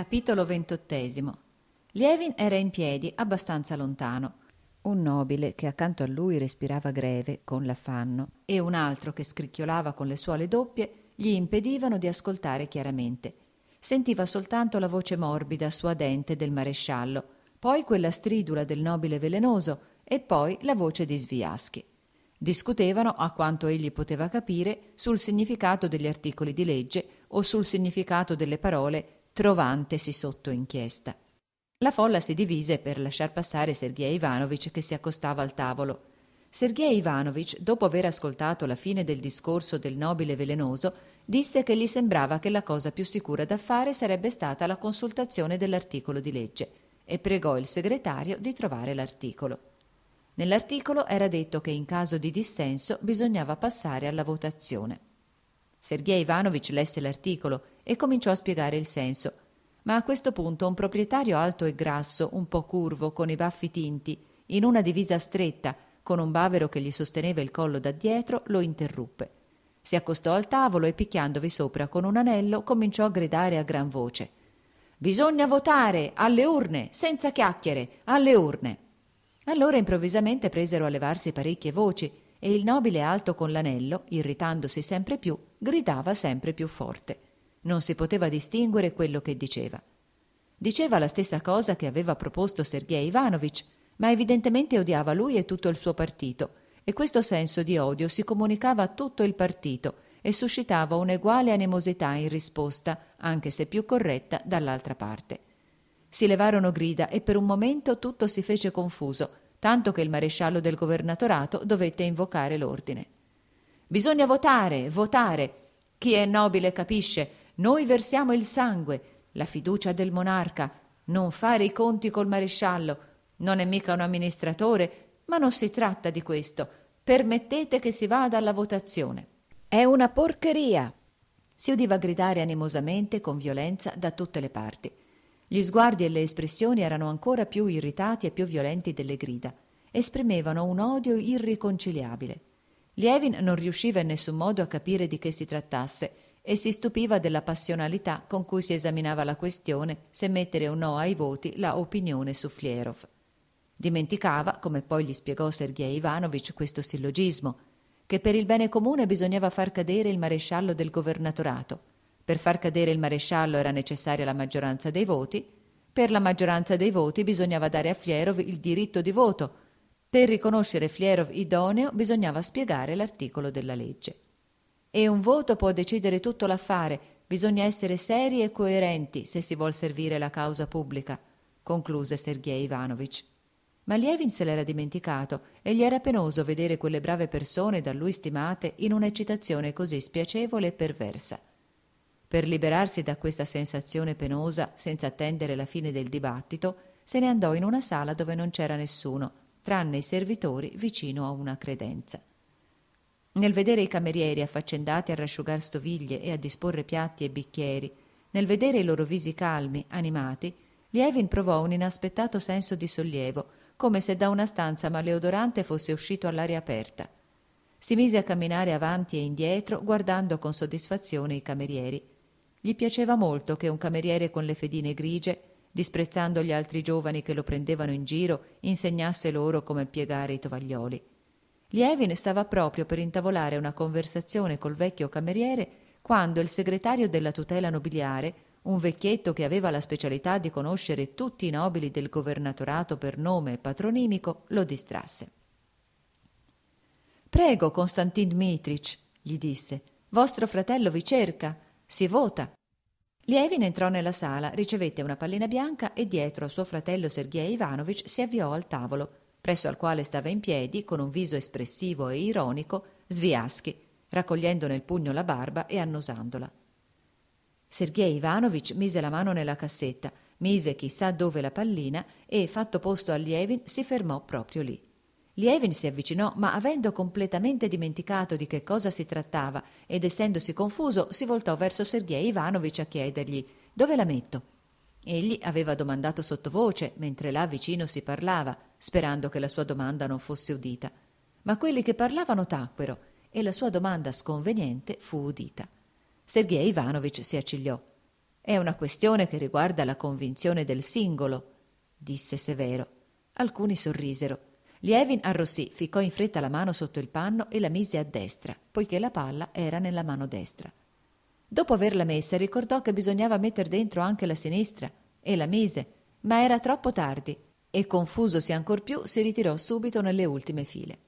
Capitolo 28. Lievin era in piedi, abbastanza lontano. Un nobile che accanto a lui respirava greve, con l'affanno, e un altro che scricchiolava con le suole doppie, gli impedivano di ascoltare chiaramente. Sentiva soltanto la voce morbida, suadente del maresciallo, poi quella stridula del nobile velenoso e poi la voce di Sviaschi. Discutevano, a quanto egli poteva capire, sul significato degli articoli di legge o sul significato delle parole trovantesi sotto inchiesta. La folla si divise per lasciar passare Sergej Ivanovich che si accostava al tavolo. Sergej Ivanovich, dopo aver ascoltato la fine del discorso del nobile velenoso, disse che gli sembrava che la cosa più sicura da fare sarebbe stata la consultazione dell'articolo di legge e pregò il segretario di trovare l'articolo. Nell'articolo era detto che in caso di dissenso bisognava passare alla votazione. Sergej Ivanovich lesse l'articolo e cominciò a spiegare il senso, ma a questo punto un proprietario alto e grasso, un po' curvo, con i baffi tinti, in una divisa stretta, con un bavero che gli sosteneva il collo da dietro, lo interruppe. Si accostò al tavolo e picchiandovi sopra con un anello cominciò a gridare a gran voce: «Bisogna votare! Alle urne! Senza chiacchiere! Alle urne!» Allora improvvisamente presero a levarsi parecchie voci e il nobile alto con l'anello, irritandosi sempre più, gridava sempre più forte. Non si poteva distinguere quello che diceva. Diceva la stessa cosa che aveva proposto Sergej Ivanovich, ma evidentemente odiava lui e tutto il suo partito, e questo senso di odio si comunicava a tutto il partito e suscitava un'eguale animosità in risposta, anche se più corretta, dall'altra parte. Si levarono grida e per un momento tutto si fece confuso, tanto che il maresciallo del governatorato dovette invocare l'ordine. «Bisogna votare, votare! Chi è nobile capisce, noi versiamo il sangue, la fiducia del monarca, non fare i conti col maresciallo, non è mica un amministratore, ma non si tratta di questo, permettete che si vada alla votazione». «È una porcheria!» si udiva gridare animosamente con violenza da tutte le parti. Gli sguardi e le espressioni erano ancora più irritati e più violenti delle grida. Esprimevano un odio irriconciliabile. Lievin non riusciva in nessun modo a capire di che si trattasse e si stupiva della passionalità con cui si esaminava la questione se mettere o no ai voti la opinione su Flierov. Dimenticava, come poi gli spiegò Sergej Ivanovich questo sillogismo, che per il bene comune bisognava far cadere il maresciallo del governatorato. Per far cadere il maresciallo era necessaria la maggioranza dei voti, per la maggioranza dei voti bisognava dare a Flierov il diritto di voto, per riconoscere Flierov idoneo bisognava spiegare l'articolo della legge. E un voto può decidere tutto l'affare, bisogna essere seri e coerenti se si vuol servire la causa pubblica, concluse Sergej Ivanovich. Ma Lievin se l'era dimenticato e gli era penoso vedere quelle brave persone da lui stimate in un'eccitazione così spiacevole e perversa. Per liberarsi da questa sensazione penosa, senza attendere la fine del dibattito, se ne andò in una sala dove non c'era nessuno, tranne i servitori vicino a una credenza. Nel vedere i camerieri affaccendati a rasciugar stoviglie e a disporre piatti e bicchieri, nel vedere i loro visi calmi, animati, Lievin provò un inaspettato senso di sollievo, come se da una stanza maleodorante fosse uscito all'aria aperta. Si mise a camminare avanti e indietro, guardando con soddisfazione i camerieri. Gli piaceva molto che un cameriere con le fedine grigie, disprezzando gli altri giovani che lo prendevano in giro, insegnasse loro come piegare i tovaglioli. Lievin stava proprio per intavolare una conversazione col vecchio cameriere quando il segretario della tutela nobiliare, un vecchietto che aveva la specialità di conoscere tutti i nobili del governatorato per nome e patronimico, lo distrasse. «Prego, Konstantin Dmitrich», gli disse, «vostro fratello vi cerca. Si vota». Lievin entrò nella sala, ricevette una pallina bianca e dietro a suo fratello Sergej Ivanovich si avviò al tavolo, presso al quale stava in piedi, con un viso espressivo e ironico, Sviaschi, raccogliendo nel pugno la barba e annusandola. Sergej Ivanovich mise la mano nella cassetta, mise chissà dove la pallina e, fatto posto a Lievin, si fermò proprio lì. Lievin si avvicinò, ma avendo completamente dimenticato di che cosa si trattava ed essendosi confuso, si voltò verso Sergej Ivanovich a chiedergli «Dove la metto?». Egli aveva domandato sottovoce, mentre là vicino si parlava, sperando che la sua domanda non fosse udita. Ma quelli che parlavano tacquero e la sua domanda sconveniente fu udita. Sergej Ivanovich si accigliò. È una questione che riguarda la convinzione del singolo, disse severo. Alcuni sorrisero. Lievin arrossì, ficcò in fretta la mano sotto il panno e la mise a destra, poiché la palla era nella mano destra. Dopo averla messa ricordò che bisognava metter dentro anche la sinistra e la mise, ma era troppo tardi e, confusosi ancor più, si ritirò subito nelle ultime file.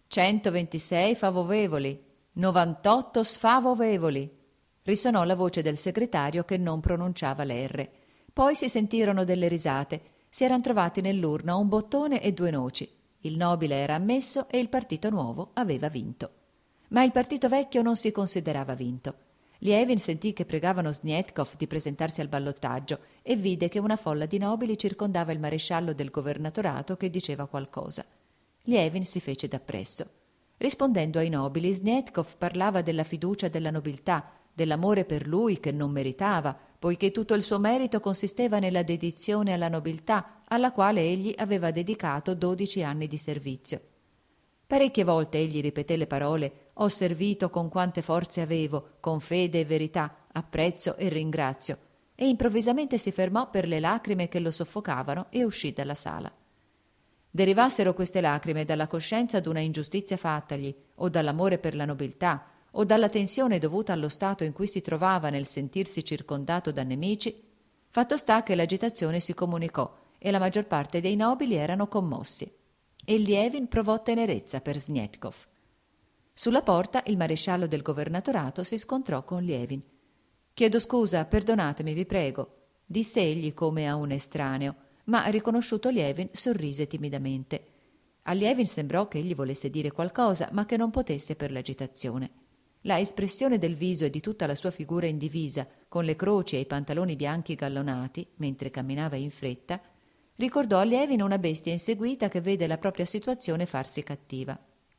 126 favorevoli, 98 sfavorevoli, risonò la voce del segretario che non pronunciava l'R. Poi si sentirono delle risate. Si eran trovati nell'urna un bottone e 2 noci. Il nobile era ammesso e il partito nuovo aveva vinto. Ma il partito vecchio non si considerava vinto. Lievin sentì che pregavano Sniedkov di presentarsi al ballottaggio e vide che una folla di nobili circondava il maresciallo del governatorato che diceva qualcosa. Lievin si fece dappresso. Rispondendo ai nobili, Sniedkov parlava della fiducia della nobiltà, dell'amore per lui che non meritava, poiché tutto il suo merito consisteva nella dedizione alla nobiltà, alla quale egli aveva dedicato 12 anni di servizio. Parecchie volte egli ripeté le parole «Ho servito con quante forze avevo, con fede e verità, apprezzo e ringrazio», e improvvisamente si fermò per le lacrime che lo soffocavano e uscì dalla sala. Derivassero queste lacrime dalla coscienza d'una ingiustizia fattagli, o dall'amore per la nobiltà, o dalla tensione dovuta allo stato in cui si trovava nel sentirsi circondato da nemici, fatto sta che l'agitazione si comunicò e la maggior parte dei nobili erano commossi. E Lievin provò tenerezza per Sniedkov. Sulla porta il maresciallo del governatorato si scontrò con Lievin. «Chiedo scusa, perdonatemi, vi prego», disse egli come a un estraneo, ma riconosciuto Lievin sorrise timidamente. A Lievin sembrò che egli volesse dire qualcosa, ma che non potesse per l'agitazione. La espressione del viso e di tutta la sua figura in divisa, con le croci e i pantaloni bianchi gallonati, mentre camminava in fretta, ricordò a Lievin una bestia inseguita che vede la propria situazione farsi cattiva.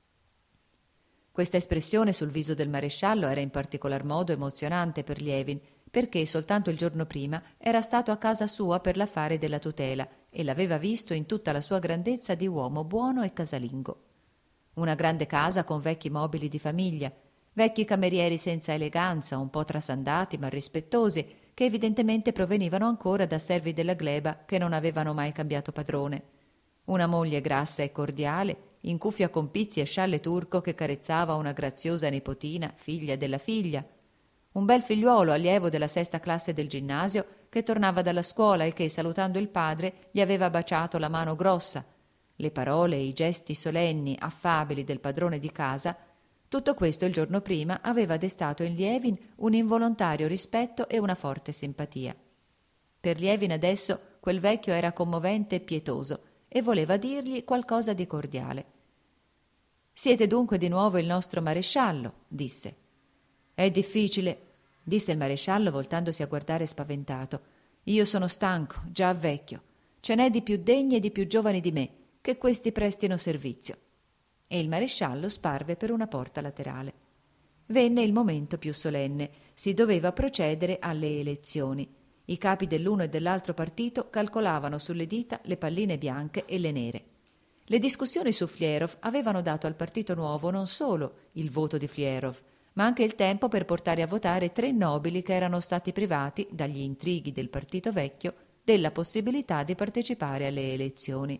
Questa espressione sul viso del maresciallo era in particolar modo emozionante per Lievin, perché soltanto il giorno prima era stato a casa sua per l'affare della tutela e l'aveva visto in tutta la sua grandezza di uomo buono e casalingo. Una grande casa con vecchi mobili di famiglia, vecchi camerieri senza eleganza, un po' trasandati ma rispettosi, che evidentemente provenivano ancora da servi della gleba che non avevano mai cambiato padrone. Una moglie grassa e cordiale, in cuffia con pizzi e scialle turco che carezzava una graziosa nipotina, figlia della figlia. Un bel figliuolo allievo della 6ª classe del ginnasio che tornava dalla scuola e che, salutando il padre, gli aveva baciato la mano grossa. Le parole e i gesti solenni, affabili del padrone di casa. Tutto questo il giorno prima aveva destato in Lievin un involontario rispetto e una forte simpatia. Per Lievin adesso quel vecchio era commovente e pietoso e voleva dirgli qualcosa di cordiale. «Siete dunque di nuovo il nostro maresciallo», disse. «È difficile», disse il maresciallo voltandosi a guardare spaventato. «Io sono stanco, già vecchio. Ce n'è di più degni e di più giovani di me, che questi prestino servizio». E il maresciallo sparve per una porta laterale. Venne il momento più solenne. Si doveva procedere alle elezioni. I capi dell'uno e dell'altro partito calcolavano sulle dita le palline bianche e le nere. Le discussioni su Flierov avevano dato al partito nuovo non solo il voto di Flierov, ma anche il tempo per portare a votare 3 nobili che erano stati privati, dagli intrighi del partito vecchio, della possibilità di partecipare alle elezioni.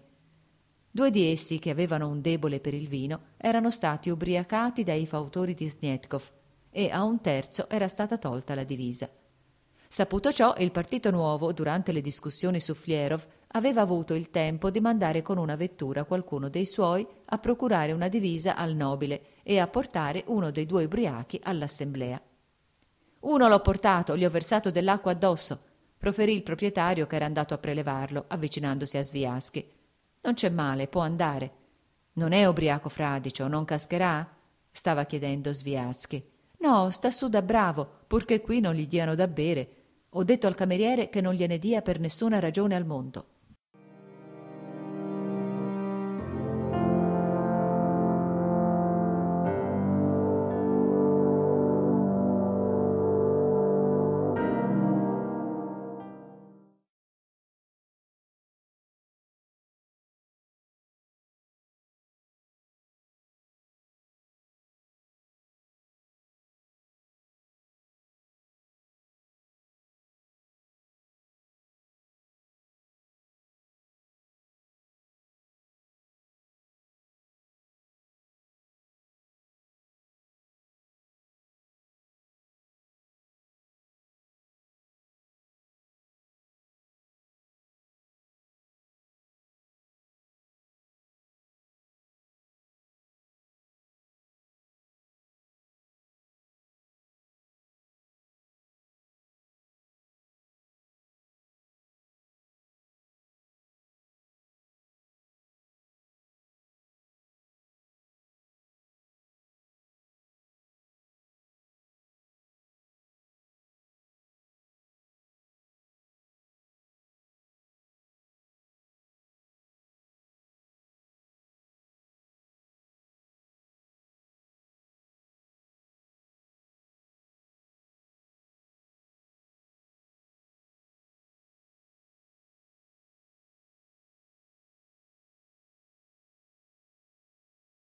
2 di essi, che avevano un debole per il vino, erano stati ubriacati dai fautori di Sniedkov e a un terzo era stata tolta la divisa. Saputo ciò, il partito nuovo, durante le discussioni su Flierov, aveva avuto il tempo di mandare con una vettura qualcuno dei suoi a procurare una divisa al nobile e a portare uno dei 2 ubriachi all'assemblea. «Uno l'ho portato, gli ho versato dell'acqua addosso», proferì il proprietario che era andato a prelevarlo, avvicinandosi a Sviaschi. «Non c'è male, può andare». «Non è ubriaco fradicio, non cascherà?» stava chiedendo Sviaschi. «No, sta su da bravo, purché qui non gli diano da bere. Ho detto al cameriere che non gliene dia per nessuna ragione al mondo».